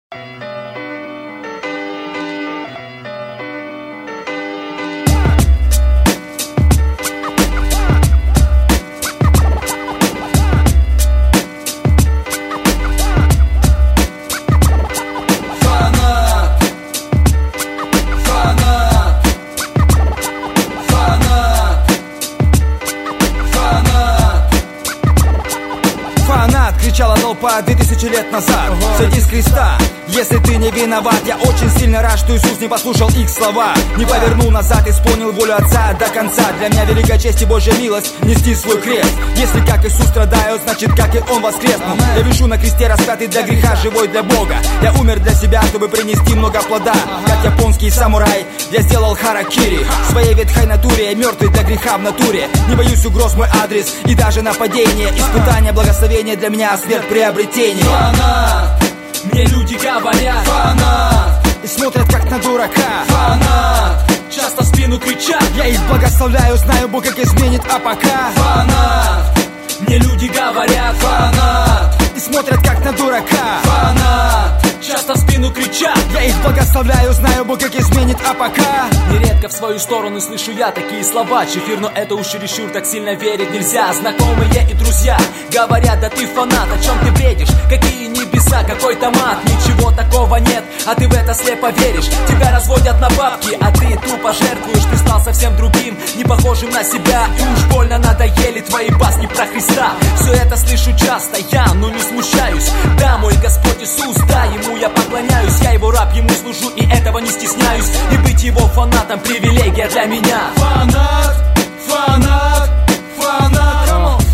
Кричала толпа 2000 лет назад: сойди с креста, если ты не виноват. Я очень сильно рад, что Иисус не послушал их слова, не повернул назад, исполнил волю Отца до конца. Для меня великая честь и Божья милость нести свой крест. Если как Иисус страдаю, значит как и Он воскреснул. Я вишу на кресте распятый для греха, живой для Бога. Я умер для себя, чтобы принести много плода. Как японский самурай, я сделал харакири. В своей ветхой натуре я мертвый для греха в натуре. Не боюсь угроз мой адрес и даже нападения. Испытания, благословения для меня, смерть приобретение. Фанат, мне люди говорят: фанат, и смотрят как на дурака. Фанат, часто в спину кричат: я их благословляю, знаю, Бог как изменит, а пока. Фанат, мне люди говорят: фанат, и смотрят как на дурака. Фанат, часто в спину кричат: я их благословляю, знаю, Бог как изменит, а пока. Нередко в свою сторону слышу я такие слова: Чефир, но это уж чересчур, так сильно верить нельзя. Знакомые и друзья говорят: да ты фанат, о чем ты бредишь? Какие небеса, какой томат? Ничего такого нет, а ты в это слепо веришь. Тебя разводят на бабки, а ты тупо жертвуешь. Ты стал совсем другим, не похожим на себя. И уж больно надоели твои басни про Христа. Все это слышу часто я, но не смущаюсь. Да, мой Господь Иисус, да, Ему я поклоняюсь. Я Его раб, Ему служу и этого не стесняюсь. И быть Его фанатом привилегия для меня. Фанат, фанат, фанат.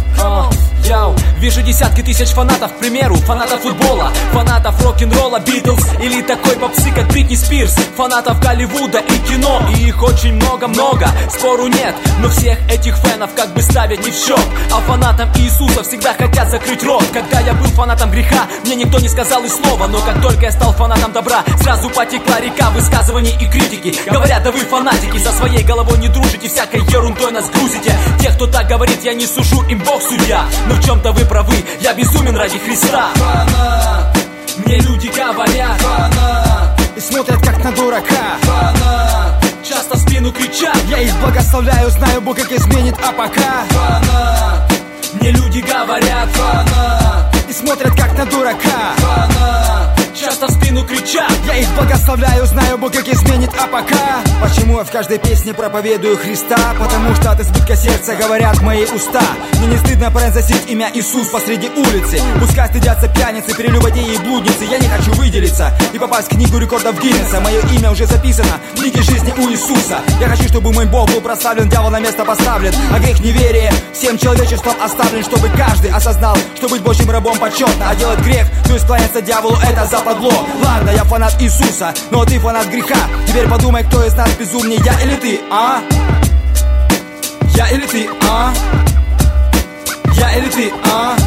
Йоу, вижу десятки тысяч фанатов, к примеру, фанатов футбола, фанатов рок-н-ролла, Битлз или такой попсы, как Бритни Спирс, фанатов Голливуда и кино, и их очень много-много, спору нет, но всех этих фенов как бы ставят не в счет, а фанатам Иисуса всегда хотят закрыть рот. Когда я был фанатом греха, мне никто не сказал и слова, но как только я стал фанатом добра, сразу потекла река высказываний и критики. Говорят: да вы фанатики, со своей головой не дружите, всякой ерундой нас грузите. Тех, кто так говорит, я не сужу, им Бог судья, но в чем-то вы правы, я безумен ради Христа. Фанат, мне люди говорят: фанат, и смотрят как на дурака. Фанат, часто в спину кричат: я их благословляю, знаю, Бог как изменит, а пока. Фанат, мне люди говорят: фанат, и смотрят как на дурака. Фанат, часто в спину кричат: я их благословляю, знаю, Бог как изменит, а пока. Почему я в каждой песне проповедую Христа? Потому что от избытка сердца говорят мои уста. Мне не стыдно произносить имя Иисус посреди улицы. Пускай стыдятся пьяницы, прелюбодеи и блудницы. Я не хочу выделиться и попасть в книгу рекордов Гиннесса. Мое имя уже записано в книге жизни у Иисуса. Я хочу, чтобы мой Бог был прославлен, дьявол на место поставлен, а грех неверия всем человечеством оставлен. Чтобы каждый осознал, что быть Божьим рабом почетно, а делать грех, то есть кланяться дьяволу, это западло. Ладно, я фанат Иисуса, но ты фанат греха. Теперь подумай, кто из нас безумнее, я или ты, а? Я или ты, а? Я или ты, а?